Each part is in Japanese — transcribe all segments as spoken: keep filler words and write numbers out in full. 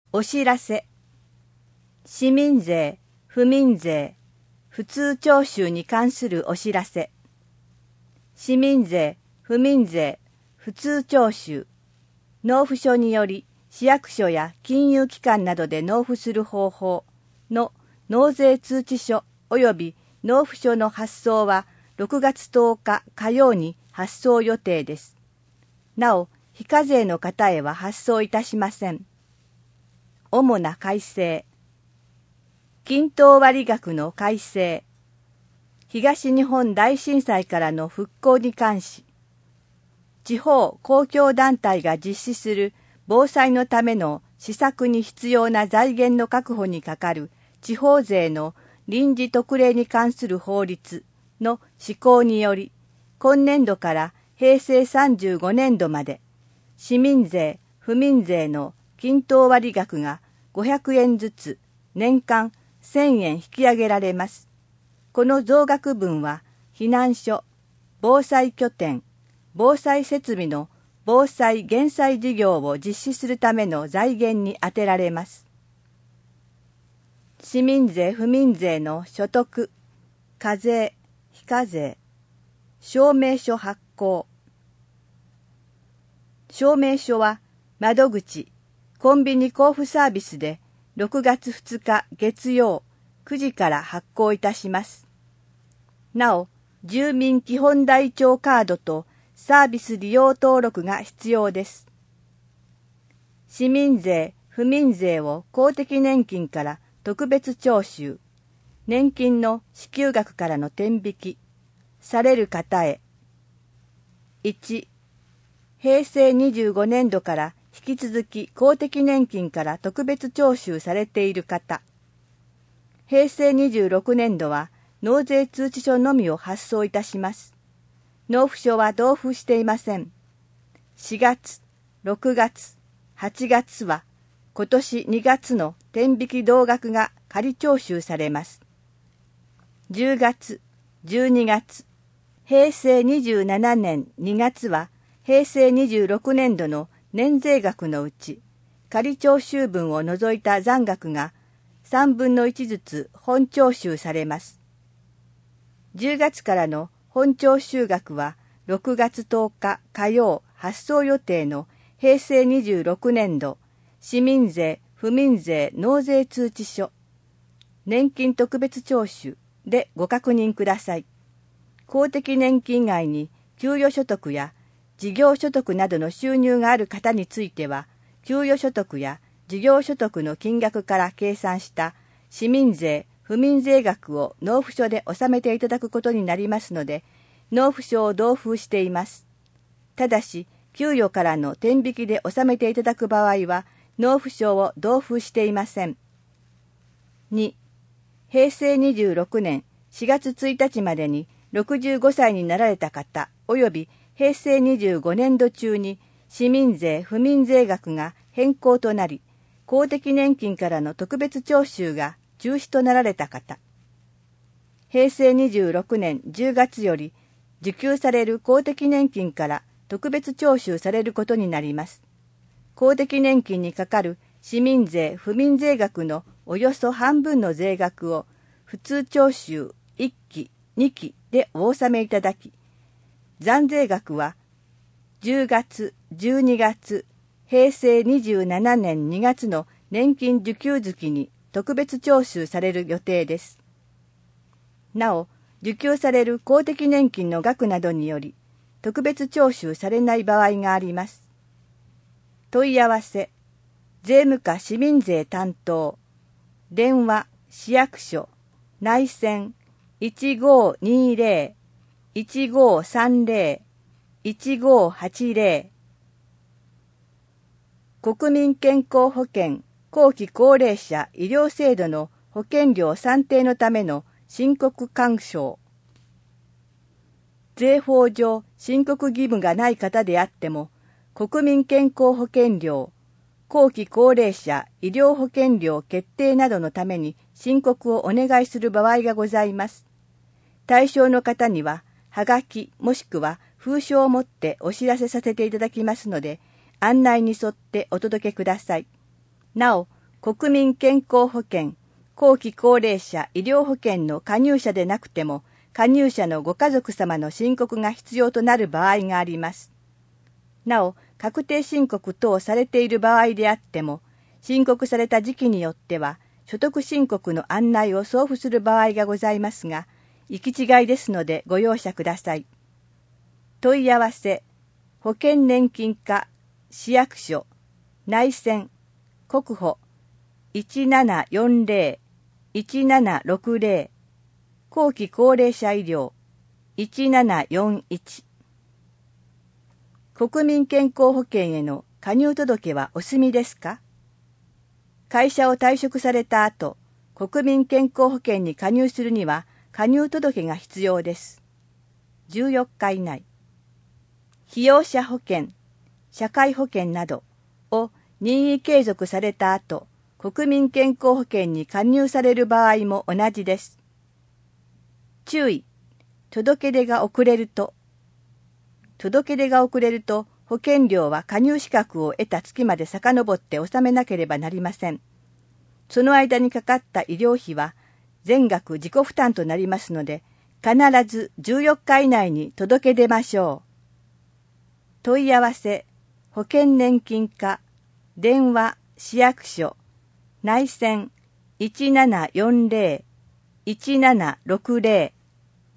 お知らせ。市民税、府民税、普通徴収に関するお知らせ。市民税、府民税、普通徴収。納付書により市役所や金融機関などで納付する方法の納税通知書及び納付書の発送はろくがつとおか火曜に発送予定です。なお、非課税の方へは発送いたしません。主な改正。均等割額の改正。東日本大震災からの復興に関し、地方公共団体が実施する防災のための施策に必要な財源の確保にかかる地方税の臨時特例に関する法律の施行により、今年度からへいせいさんじゅうごねんどまで、市民税、府民税の均等割額がごひゃくえんずつ年間せんえん引き上げられます。この増額分は避難所、防災拠点、防災設備の防災減災事業を実施するための財源に充てられます。市民税・府民税の所得、課税、非課税、証明書発行。証明書は窓口、コンビニ交付サービスでろくがつふつか月曜くじから発行いたします。なお、住民基本台帳カードとサービス利用登録が必要です。市民税・府民税を公的年金から特別徴収、年金の支給額からの天引きされる方へ。いち、へいせいにじゅうごねんどから引き続き公的年金から特別徴収されている方。へいせいにじゅうろくねんどは納税通知書のみを発送いたします。納付書は同封していません。しがつ、ろくがつ、はちがつは今年にがつの天引き同額が仮徴収されます。じゅうがつ、じゅうにがつ、へいせいにじゅうななねんにがつはへいせいにじゅうろくねんどの年税額のうち、仮徴収分を除いた残額がさんぶんのいちずつ本徴収されます。じゅうがつからの本徴収額はろくがつとおか火曜発送予定のへいせいにじゅうろくねんど市民税・府民税納税通知書、年金特別徴収でご確認ください。公的年金外に給与所得や事業所得などの収入がある方については、給与所得や事業所得の金額から計算した市民税・府民税額を納付書で納めていただくことになりますので、納付書を同封しています。ただし、給与からの天引きで納めていただく場合は、納付書を同封していません。に、へいせいにじゅうろくねんしがつついたちまでにろくじゅうごさいになられた方及びへいせいにじゅうごねんど中に市民税・府民税額が変更となり、公的年金からの特別徴収が中止となられた方、へいせいにじゅうろくねんじゅうがつより受給される公的年金から特別徴収されることになります。公的年金にかかる市民税・府民税額のおよそ半分の税額を普通徴収いっき、にきでお納めいただき、残税額はじゅうがつ、じゅうにがつ、へいせいにじゅうななねんにがつの年金受給月に特別徴収される予定です。なお、受給される公的年金の額などにより、特別徴収されない場合があります。問い合わせ、税務課市民税担当、電話、市役所、内線、いちごーにーぜろ、いちごーさんぜろ、いちごーはちぜろ、国民健康保険後期高齢者医療制度の保険料算定のための申告勧奨。税法上申告義務がない方であっても、国民健康保険料、後期高齢者医療保険料決定などのために申告をお願いする場合がございます。対象の方には、はがきもしくは封書を持ってお知らせさせていただきますので、案内に沿ってお届けください。なお、 国民健康保険、後期高齢者医療保険の加入者でなくても、加入者のご家族様の申告が必要となる場合があります。なお、確定申告等されている場合であっても、申告された時期によっては、所得申告の案内を送付する場合がございますが、行き違いですのでご容赦ください。問い合わせ、保険年金課、市役所、内線、国保、いちななよんぜろ いちななろくぜろ、後期高齢者医療、いちななよんいち。国民健康保険への加入届はお済みですか？会社を退職された後、国民健康保険に加入するには加入届が必要です。じゅうよっか以内。被用者保険、社会保険などを任意継続された後、国民健康保険に加入される場合も同じです。注意、届け出が遅れると、届け出が遅れると保険料は加入資格を得た月まで遡って納めなければなりません。その間にかかった医療費は全額自己負担となりますので、必ずじゅうよっか以内に届け出ましょう。問い合わせ、保険年金課、電話、市役所、内線いちななよんぜろ いちななろくぜろ。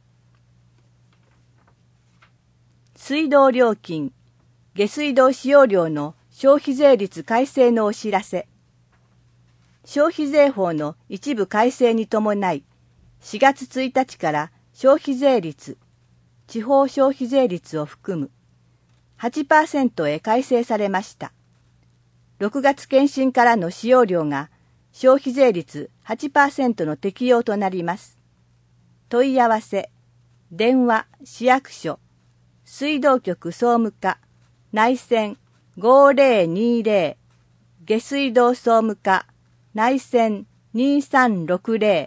水道料金、下水道使用料の消費税率改正のお知らせ。消費税法の一部改正に伴い、しがつついたちから消費税率、地方消費税率を含む はちパーセント へ改正されました。ろくがつ検診からの使用料が消費税率 はちパーセント の適用となります。問い合わせ、電話、市役所、水道局総務課、内線ごぜろにぜろ、下水道総務課、内線にさんろくぜろ。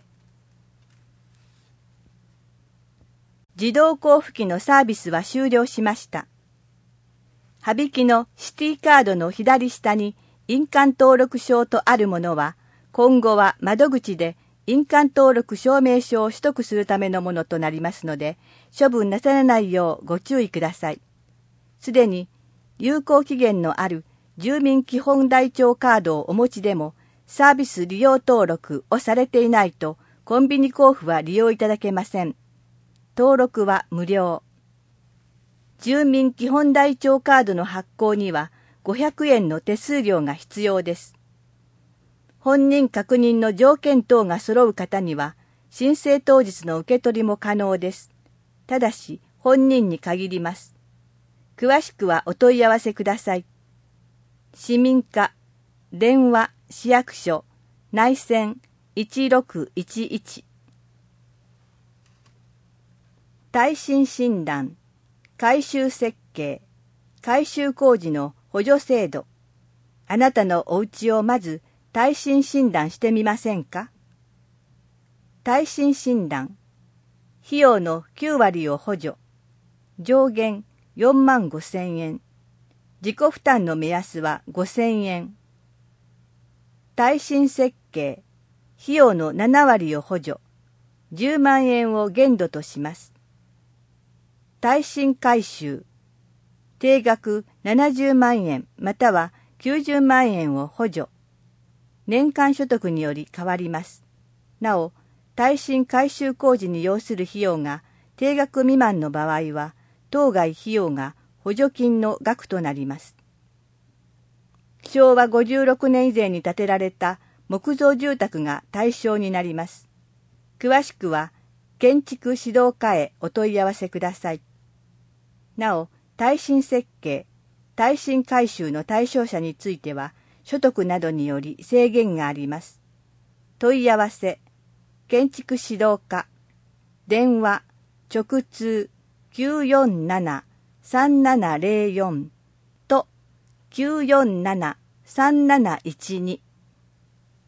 自動交付機のサービスは終了しました。羽引きのシティカードの左下に印鑑登録証とあるものは、今後は窓口で印鑑登録証明書を取得するためのものとなりますので、処分なさらないようご注意ください。すでに有効期限のある住民基本台帳カードをお持ちでも、サービス利用登録をされていないと、コンビニ交付は利用いただけません。登録は無料。住民基本台帳カードの発行にはごひゃくえんの手数料が必要です。本人確認の条件等が揃う方には、申請当日の受け取りも可能です。ただし、本人に限ります。詳しくはお問い合わせください。市民課、電話、市役所、内線いちろくいちいち。耐震診断、改修設計、改修工事の補助制度。あなたのお家をまず耐震診断してみませんか？耐震診断、費用のきゅうわりを補助。上限よんまんごせんえん。自己負担の目安はごせんえん。耐震設計、費用のななわりを補助。じゅうまんえんを限度とします。耐震改修、定額ななじゅうまんえんまたはきゅうじゅうまんえんを補助。年間所得により変わります。なお、耐震改修工事に要する費用が定額未満の場合は、当該費用が補助金の額となります。しょうわごじゅうろくねん以前に建てられた木造住宅が対象になります。詳しくは、建築指導課へお問い合わせください。なお、耐震設計、耐震改修の対象者については、所得などにより制限があります。問い合わせ、建築指導課、電話、直通きゅうよんなな さんななぜろよんときゅうよんなな さんなないちに。